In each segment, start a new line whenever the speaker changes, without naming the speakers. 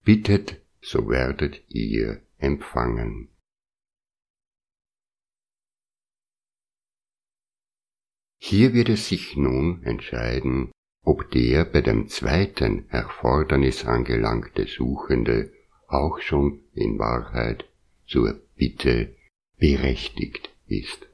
Bittet, so werdet ihr empfangen. Hier wird es sich nun entscheiden, ob der bei dem zweiten Erfordernis angelangte Suchende auch schon in Wahrheit zur Bitte berechtigt ist.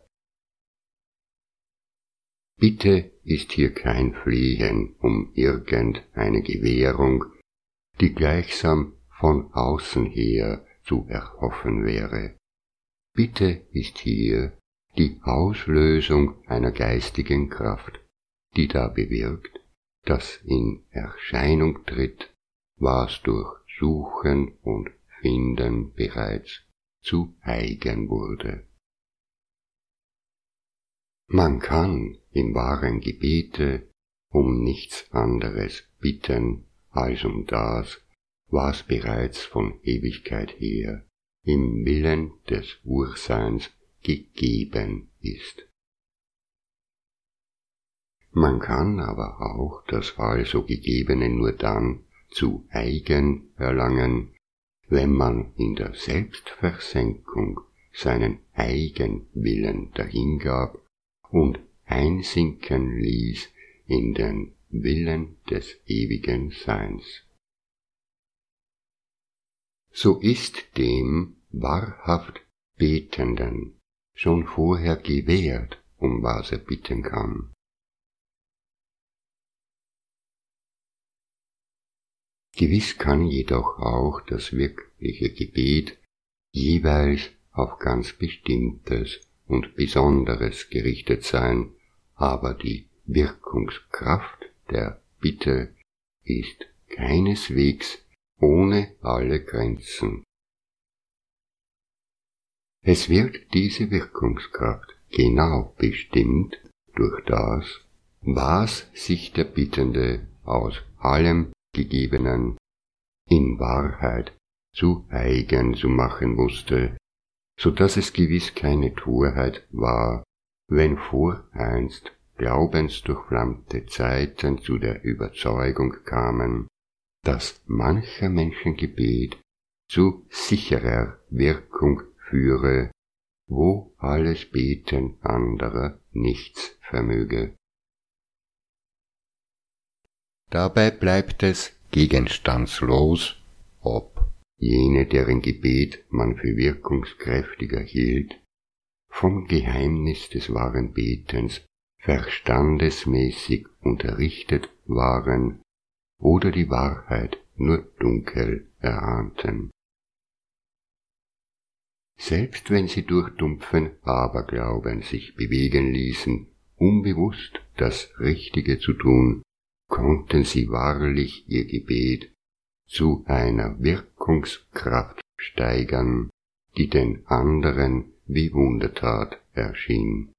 Bitte ist hier kein Flehen um irgendeine Gewährung, die gleichsam von außen her zu erhoffen wäre. Bitte ist hier die Auslösung einer geistigen Kraft, die da bewirkt, dass in Erscheinung tritt, was durch Suchen und Finden bereits zu eigen wurde. Man kann im wahren Gebete um nichts anderes bitten als um das, was bereits von Ewigkeit her im Willen des Urseins gegeben ist. Man kann aber auch das also Gegebene nur dann zu eigen erlangen, wenn man in der Selbstversenkung seinen Eigenwillen dahingab und einsinken ließ in den Willen des ewigen Seins. So ist dem wahrhaft Betenden schon vorher gewährt, um was er bitten kann. Gewiss kann jedoch auch das wirkliche Gebet jeweils auf ganz Bestimmtes und Besonderes gerichtet sein, aber die Wirkungskraft der Bitte ist keineswegs ohne alle Grenzen. Es wird diese Wirkungskraft genau bestimmt durch das, was sich der Bittende aus allem Gegebenen in Wahrheit zu eigen zu machen wusste, so dass es gewiss keine Torheit war, wenn voreinst glaubensdurchflammte Zeiten zu der Überzeugung kamen, dass mancher Menschen Gebet zu sicherer Wirkung führe, wo alles Beten anderer nichts vermöge. Dabei bleibt es gegenstandslos, ob jene, deren Gebet man für wirkungskräftiger hielt, vom Geheimnis des wahren Betens verstandesmäßig unterrichtet waren oder die Wahrheit nur dunkel erahnten. Selbst wenn sie durch dumpfen Aberglauben sich bewegen ließen, unbewusst das Richtige zu tun, konnten sie wahrlich ihr Gebet zu einer Wirkungskraft steigern, die den anderen wie Wundertat erschien.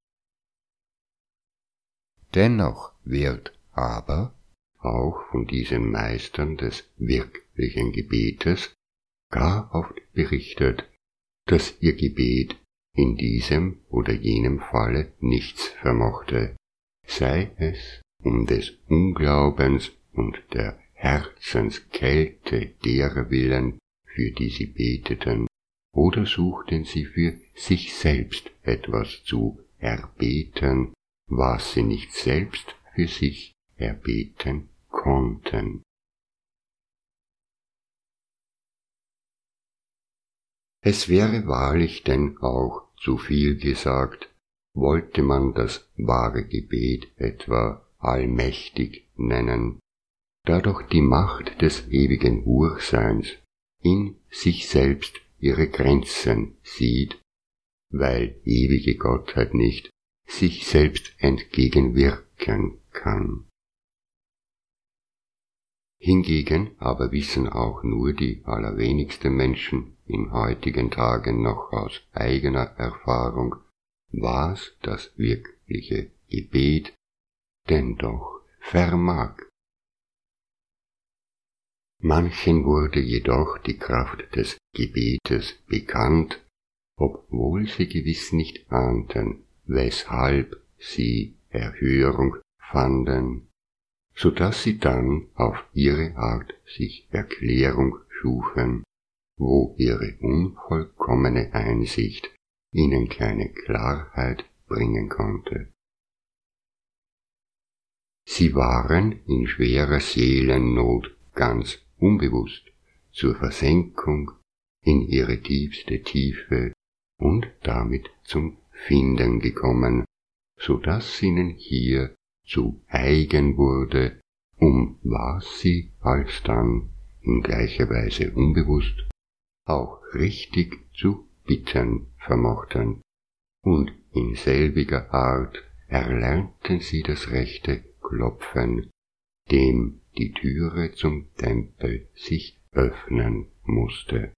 Dennoch wird aber auch von diesen Meistern des wirklichen Gebetes gar oft berichtet, dass ihr Gebet in diesem oder jenem Falle nichts vermochte, sei es um des Unglaubens und der Herzenskälte derer willen, für die sie beteten, oder suchten sie für sich selbst etwas zu erbeten, was sie nicht selbst für sich erbeten konnten. Es wäre wahrlich denn auch zu viel gesagt, wollte man das wahre Gebet etwa allmächtig nennen, da doch die Macht des ewigen Urseins in sich selbst ihre Grenzen sieht, weil ewige Gottheit nicht sich selbst entgegenwirken kann. Hingegen aber wissen auch nur die allerwenigsten Menschen in heutigen Tagen noch aus eigener Erfahrung, was das wirkliche Gebet denn doch vermag. Manchen wurde jedoch die Kraft des Gebetes bekannt, obwohl sie gewiss nicht ahnten, weshalb sie Erhörung fanden, so dass sie dann auf ihre Art sich Erklärung schufen, wo ihre unvollkommene Einsicht ihnen keine Klarheit bringen konnte. Sie waren in schwerer Seelennot ganz unbewusst zur Versenkung in ihre tiefste Tiefe und damit zum Finden gekommen, so dass ihnen hier zu eigen wurde, um was sie alsdann in gleicher Weise unbewusst auch richtig zu bitten vermochten, und in selbiger Art erlernten sie das rechte Klopfen, dem die Türe zum Tempel sich öffnen musste.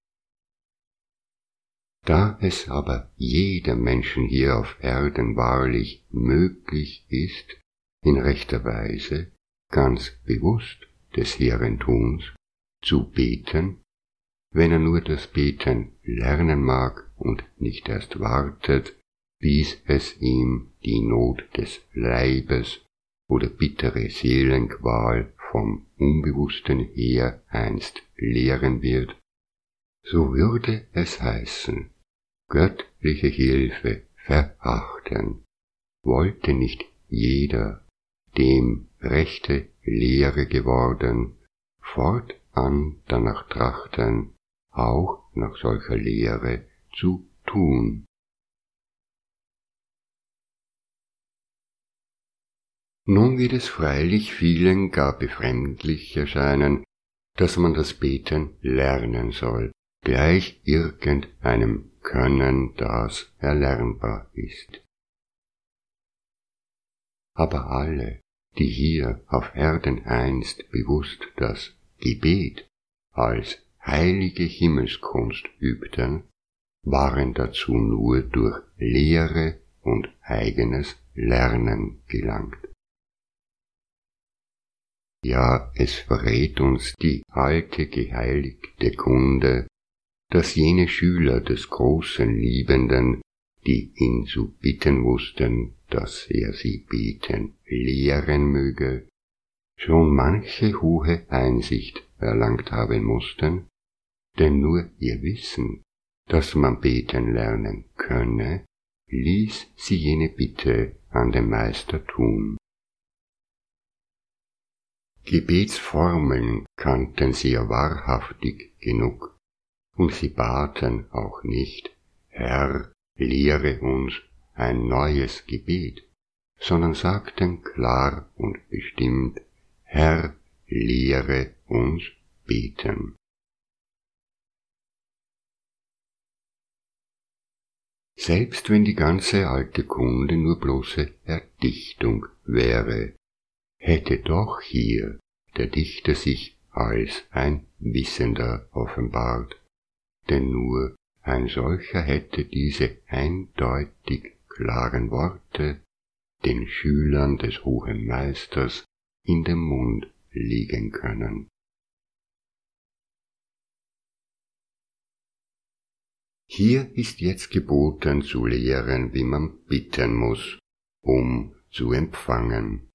Da es aber jedem Menschen hier auf Erden wahrlich möglich ist, in rechter Weise, ganz bewusst des hehren Tuns, zu beten, wenn er nur das Beten lernen mag und nicht erst wartet, bis es ihm die Not des Leibes oder bittere Seelenqual vom Unbewussten her einst lehren wird, so würde es heißen, göttliche Hilfe verachten, wollte nicht jeder, dem rechte Lehre geworden, fortan danach trachten, auch nach solcher Lehre zu tun. Nun wird es freilich vielen gar befremdlich erscheinen, dass man das Beten lernen soll, gleich irgendeinem Können, das erlernbar ist. Aber alle, die hier auf Erden einst bewusst das Gebet als heilige Himmelskunst übten, waren dazu nur durch Lehre und eigenes Lernen gelangt. Ja, es verrät uns die alte geheiligte Kunde, dass jene Schüler des großen Liebenden, die ihn zu bitten wussten, dass er sie beten lehren möge, schon manche hohe Einsicht erlangt haben mussten, denn nur ihr Wissen, dass man beten lernen könne, ließ sie jene Bitte an den Meister tun. Gebetsformeln kannten sie ja wahrhaftig genug, und sie baten auch nicht, Herr, lehre uns ein neues Gebet, sondern sagten klar und bestimmt, Herr, lehre uns beten. Selbst wenn die ganze alte Kunde nur bloße Erdichtung wäre, hätte doch hier der Dichter sich als ein Wissender offenbart, denn nur ein solcher hätte diese eindeutig klaren Worte den Schülern des hohen Meisters in den Mund legen können. Hier ist jetzt geboten zu lehren, wie man bitten muss, um zu empfangen.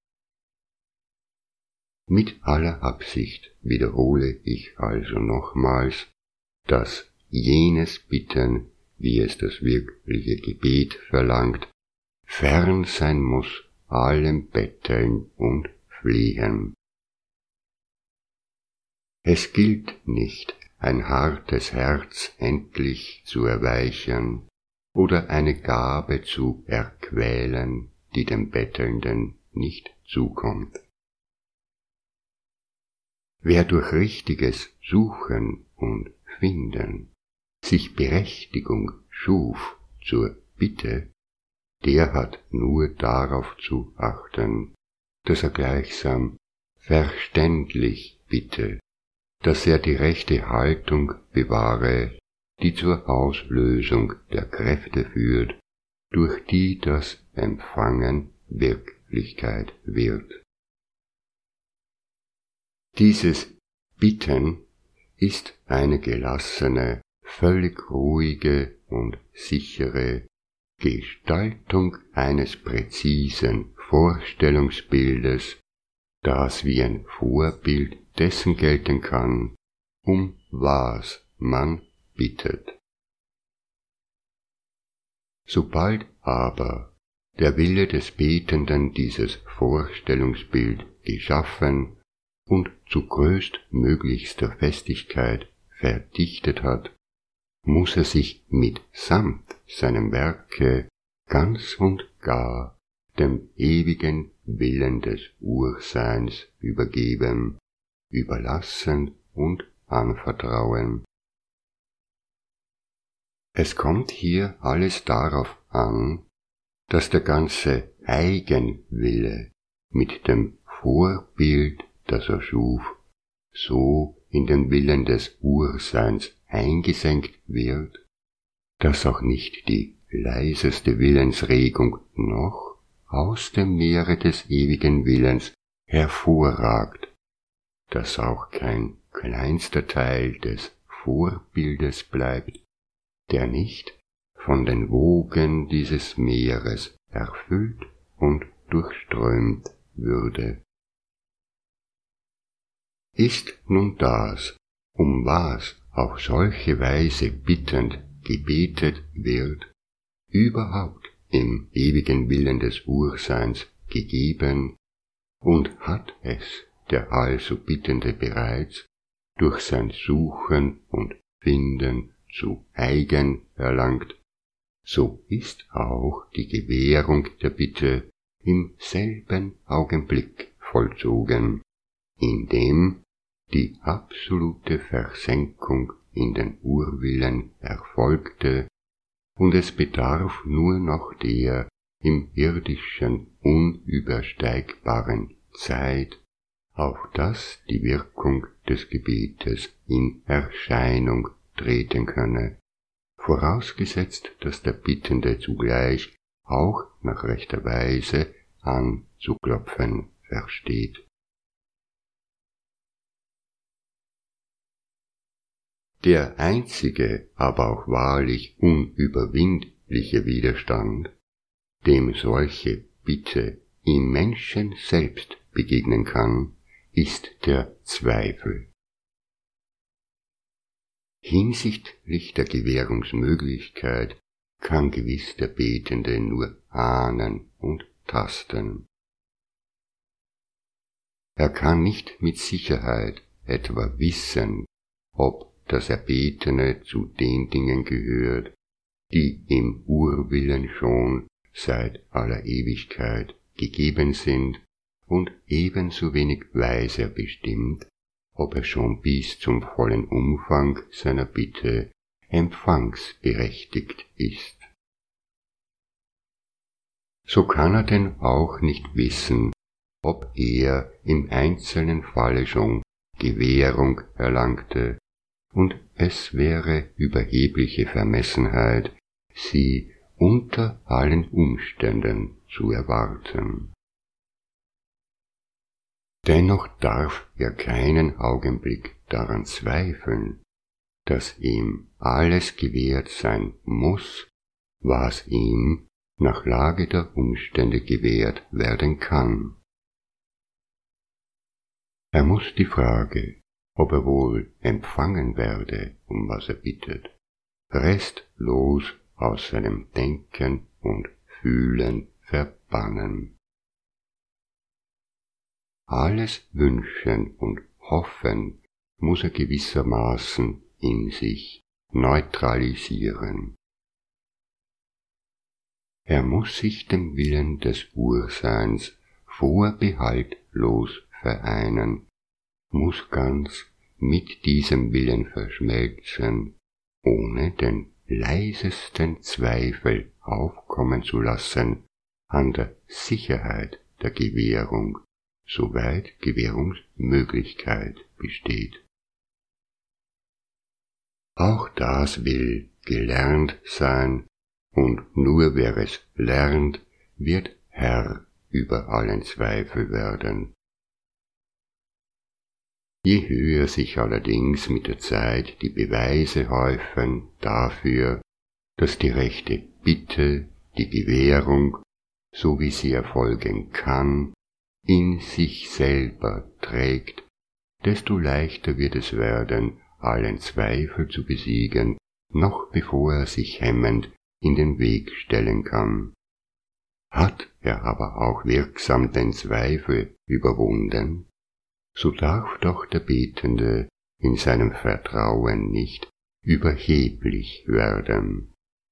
Mit aller Absicht wiederhole ich also nochmals, dass jenes Bitten, wie es das wirkliche Gebet verlangt, fern sein muss allem Betteln und Flehen. Es gilt nicht, ein hartes Herz endlich zu erweichen oder eine Gabe zu erquälen, die dem Bettelnden nicht zukommt. Wer durch richtiges Suchen und Finden sich Berechtigung schuf zur Bitte, der hat nur darauf zu achten, dass er gleichsam verständlich bitte, dass er die rechte Haltung bewahre, die zur Auslösung der Kräfte führt, durch die das Empfangen Wirklichkeit wird. Dieses Bitten ist eine gelassene, völlig ruhige und sichere Gestaltung eines präzisen Vorstellungsbildes, das wie ein Vorbild dessen gelten kann, um was man bittet. Sobald aber der Wille des Betenden dieses Vorstellungsbild geschaffen und zu größtmöglichster Festigkeit verdichtet hat, muss er sich mitsamt seinem Werke ganz und gar dem ewigen Willen des Urseins übergeben, überlassen und anvertrauen. Es kommt hier alles darauf an, dass der ganze Eigenwille mit dem Vorbild, das er schuf, so in den Willen des Urseins eingesenkt wird, dass auch nicht die leiseste Willensregung noch aus dem Meere des ewigen Willens hervorragt, dass auch kein kleinster Teil des Vorbildes bleibt, der nicht von den Wogen dieses Meeres erfüllt und durchströmt würde. Ist nun das, um was auf solche Weise bittend gebetet wird, überhaupt im ewigen Willen des Urseins gegeben, und hat es der also Bittende bereits durch sein Suchen und Finden zu eigen erlangt, so ist auch die Gewährung der Bitte im selben Augenblick vollzogen, indem die absolute Versenkung in den Urwillen erfolgte, und es bedarf nur noch der im irdischen unübersteigbaren Zeit, auf dass die Wirkung des Gebetes in Erscheinung treten könne, vorausgesetzt, dass der Bittende zugleich auch nach rechter Weise anzuklopfen versteht. Der einzige, aber auch wahrlich unüberwindliche Widerstand, dem solche Bitte im Menschen selbst begegnen kann, ist der Zweifel. Hinsichtlich der Gewährungsmöglichkeit kann gewiss der Betende nur ahnen und tasten. Er kann nicht mit Sicherheit etwa wissen, ob das Erbetene zu den Dingen gehört, die im Urwillen schon seit aller Ewigkeit gegeben sind, und ebenso wenig weiß er bestimmt, ob er schon bis zum vollen Umfang seiner Bitte empfangsberechtigt ist. So kann er denn auch nicht wissen, ob er im einzelnen Falle schon Gewährung erlangte, und es wäre überhebliche Vermessenheit, sie unter allen Umständen zu erwarten. Dennoch darf er keinen Augenblick daran zweifeln, dass ihm alles gewährt sein muss, was ihm nach Lage der Umstände gewährt werden kann. Er muss die Frage, ob er wohl empfangen werde, um was er bittet, restlos aus seinem Denken und Fühlen verbannen. Alles Wünschen und Hoffen muss er gewissermaßen in sich neutralisieren. Er muss sich dem Willen des Urseins vorbehaltlos vereinen, muss ganz mit diesem Willen verschmelzen, ohne den leisesten Zweifel aufkommen zu lassen an der Sicherheit der Gewährung, soweit Gewährungsmöglichkeit besteht. Auch das will gelernt sein, und nur wer es lernt, wird Herr über allen Zweifel werden. Je höher sich allerdings mit der Zeit die Beweise häufen dafür, dass die rechte Bitte, die Gewährung, so wie sie erfolgen kann, in sich selber trägt, desto leichter wird es werden, allen Zweifel zu besiegen, noch bevor er sich hemmend in den Weg stellen kann. Hat er aber auch wirksam den Zweifel überwunden, so darf doch der Betende in seinem Vertrauen nicht überheblich werden.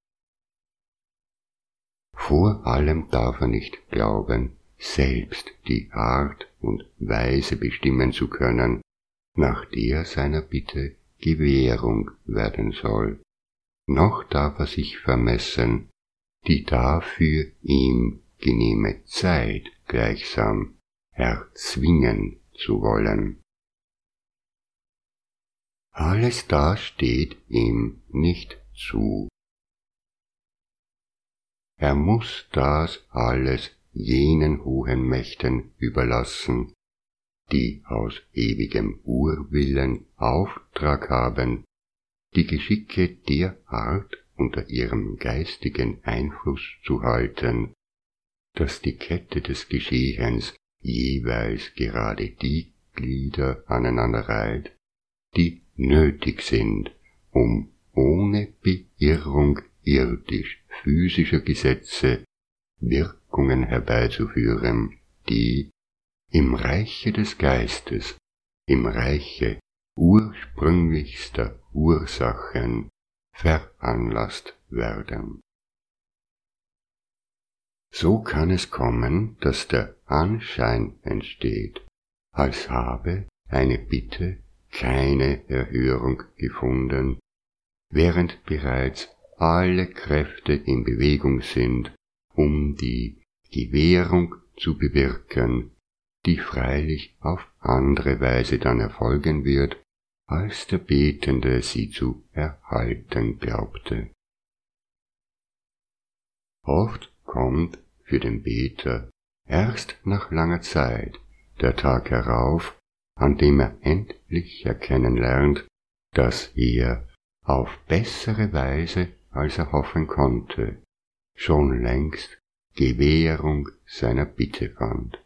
Vor allem darf er nicht glauben, selbst die Art und Weise bestimmen zu können, nach der seiner Bitte Gewährung werden soll, noch darf er sich vermessen, die dafür ihm genehme Zeit gleichsam erzwingen zu wollen. Alles das steht ihm nicht zu. Er muss das alles jenen hohen Mächten überlassen, die aus ewigem Urwillen Auftrag haben, die Geschicke der Art unter ihrem geistigen Einfluss zu halten, dass die Kette des Geschehens jeweils gerade die Glieder aneinander reiht, die nötig sind, um ohne Beirrung irdisch-physischer Gesetze Wirkungen herbeizuführen, die im Reiche des Geistes, im Reiche ursprünglichster Ursachen veranlasst werden. So kann es kommen, dass der Anschein entsteht, als habe eine Bitte keine Erhörung gefunden, während bereits alle Kräfte in Bewegung sind, um die Gewährung zu bewirken, die freilich auf andere Weise dann erfolgen wird, als der Betende sie zu erhalten glaubte. Oft kommt für den Beter erst nach langer Zeit der Tag herauf, an dem er endlich erkennen lernt, dass er auf bessere Weise, als er hoffen konnte, schon längst Gewährung seiner Bitte fand.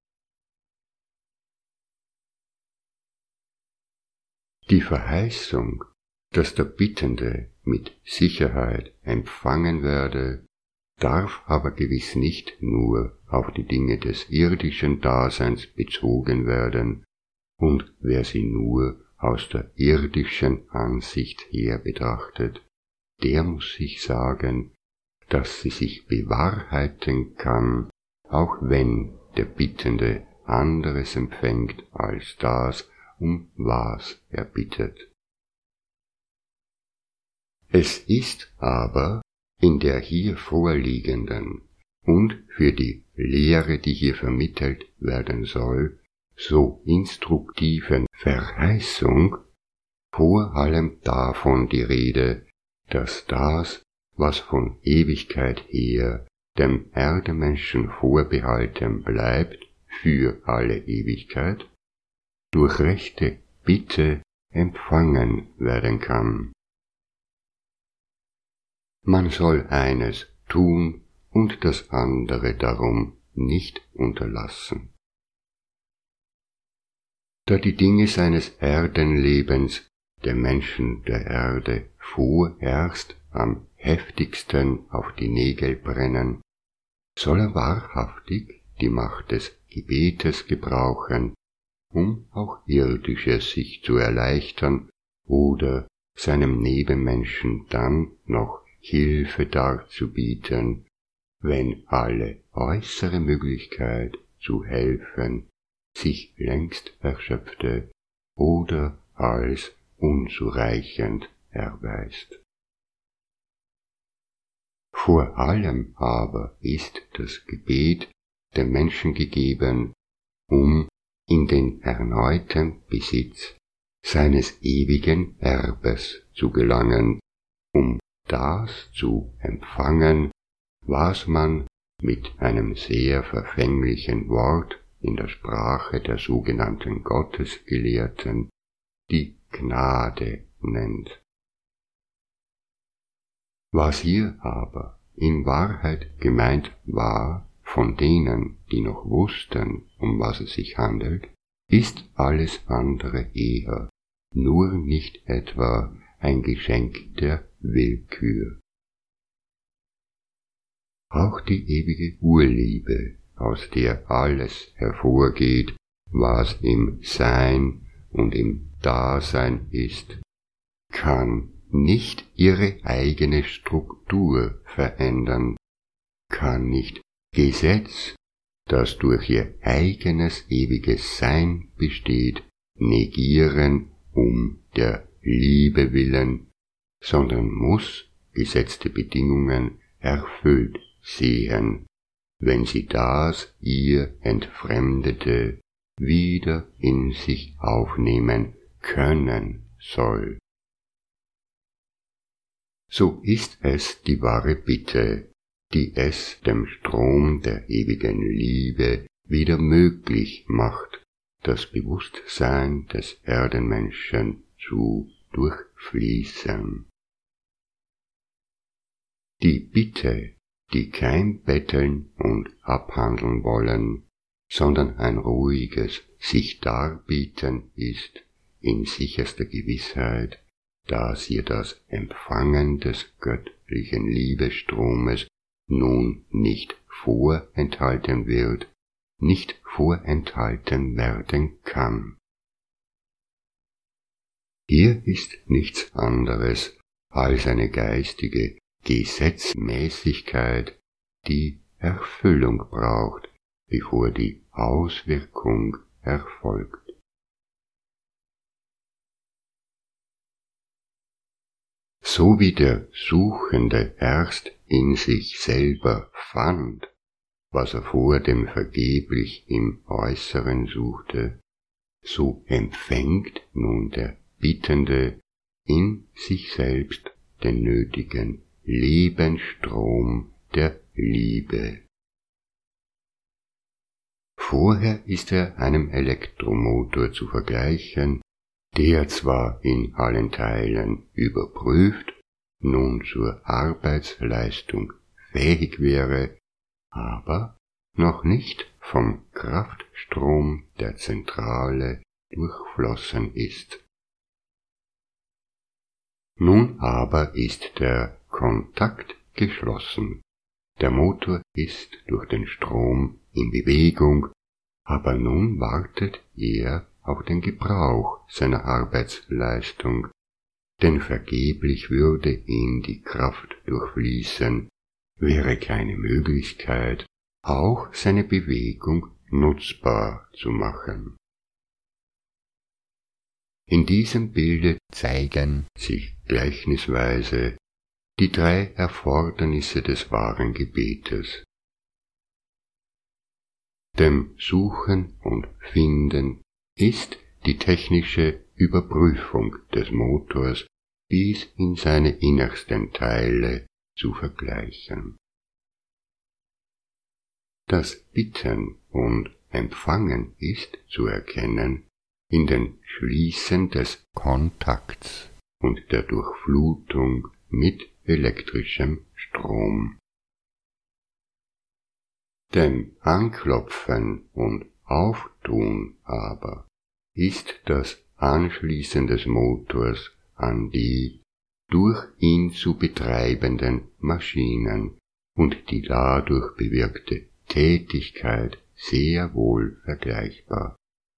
Die Verheißung, dass der Bittende mit Sicherheit empfangen werde, darf aber gewiss nicht nur auf die Dinge des irdischen Daseins bezogen werden, und wer sie nur aus der irdischen Ansicht her betrachtet, der muss sich sagen, dass sie sich bewahrheiten kann, auch wenn der Bittende anderes empfängt als das, um was er bittet. Es ist aber in der hier vorliegenden und für die Lehre, die hier vermittelt werden soll, so instruktiven Verheißung vor allem davon die Rede, dass das, was von Ewigkeit her dem Erdemenschen vorbehalten bleibt für alle Ewigkeit, durch rechte Bitte empfangen werden kann. Man soll eines tun und das andere darum nicht unterlassen. Da die Dinge seines Erdenlebens dem Menschen der Erde vorerst am heftigsten auf die Nägel brennen, soll er wahrhaftig die Macht des Gebetes gebrauchen, um auch Irdisches sich zu erleichtern oder seinem Nebenmenschen dann noch Hilfe darzubieten, wenn alle äußere Möglichkeit zu helfen sich längst erschöpfte oder als unzureichend erweist. Vor allem aber ist das Gebet dem Menschen gegeben, um in den erneuten Besitz seines ewigen Erbes zu gelangen, um das zu empfangen, was man mit einem sehr verfänglichen Wort in der Sprache der sogenannten Gottesgelehrten die Gnade nennt. Was hier aber in Wahrheit gemeint war von denen, die noch wussten, um was es sich handelt, ist alles andere eher nur nicht etwa ein Geschenk der Willkür. Auch die ewige Urliebe, aus der alles hervorgeht, was im Sein und im Dasein ist, kann nicht ihre eigene Struktur verändern, kann nicht Gesetz, das durch ihr eigenes ewiges Sein besteht, negieren der Liebe willen, sondern muss gesetzte Bedingungen erfüllt sehen, wenn sie das ihr Entfremdete wieder in sich aufnehmen können soll. So ist es die wahre Bitte, die es dem Strom der ewigen Liebe wieder möglich macht, das Bewusstsein des Erdenmenschen zu durchfließen. Die Bitte, die kein Betteln und Abhandeln wollen, sondern ein ruhiges sich darbieten ist, in sicherster Gewissheit, dass ihr das Empfangen des göttlichen Liebesstromes nun nicht vorenthalten wird, nicht vorenthalten werden kann. Hier ist nichts anderes als eine geistige Gesetzmäßigkeit, die Erfüllung braucht, bevor die Auswirkung erfolgt. So wie der Suchende erst in sich selber fand, was er vor dem vergeblich im Äußeren suchte, so empfängt nun der Bittende in sich selbst den nötigen Lebensstrom der Liebe. Vorher ist er einem Elektromotor zu vergleichen, der zwar in allen Teilen überprüft, nun zur Arbeitsleistung fähig wäre, aber noch nicht vom Kraftstrom der Zentrale durchflossen ist. Nun aber ist der Kontakt geschlossen. Der Motor ist durch den Strom in Bewegung, aber nun wartet er auf den Gebrauch seiner Arbeitsleistung, denn vergeblich würde ihn die Kraft durchfließen, wäre keine Möglichkeit, auch seine Bewegung nutzbar zu machen. In diesem Bilde zeigen sich gleichnisweise die drei Erfordernisse des wahren Gebetes. Dem Suchen und Finden ist die technische Überprüfung des Motors bis in seine innersten Teile zu vergleichen. Das Bitten und Empfangen ist zu erkennen in den Schließen des Kontakts und der Durchflutung mit elektrischem Strom. Dem Anklopfen und Auftun aber ist das Anschließen des Motors an die durch ihn zu betreibenden Maschinen und die dadurch bewirkte Tätigkeit sehr wohl vergleichbar.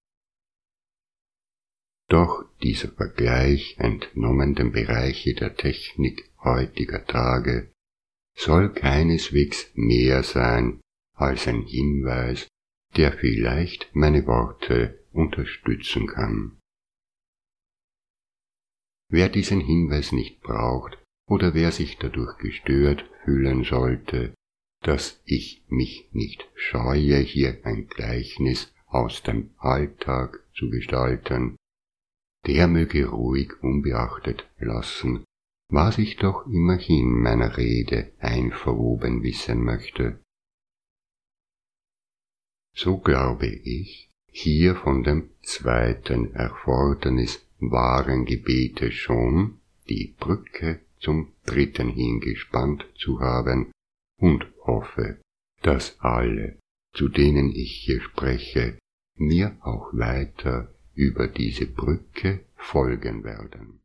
Doch dieser Vergleich, entnommen dem Bereiche der Technik heutiger Tage, soll keineswegs mehr sein als ein Hinweis, der vielleicht meine Worte unterstützen kann. Wer diesen Hinweis nicht braucht oder wer sich dadurch gestört fühlen sollte, dass ich mich nicht scheue, hier ein Gleichnis aus dem Alltag zu gestalten, der möge ruhig unbeachtet lassen, was ich doch immerhin meiner Rede einverwoben wissen möchte. So glaube ich, hier von dem zweiten Erfordernis wahren Gebetes schon die Brücke zum dritten hingespannt zu haben und hoffe, dass alle, zu denen ich hier spreche, mir auch weiter über diese Brücke folgen werden.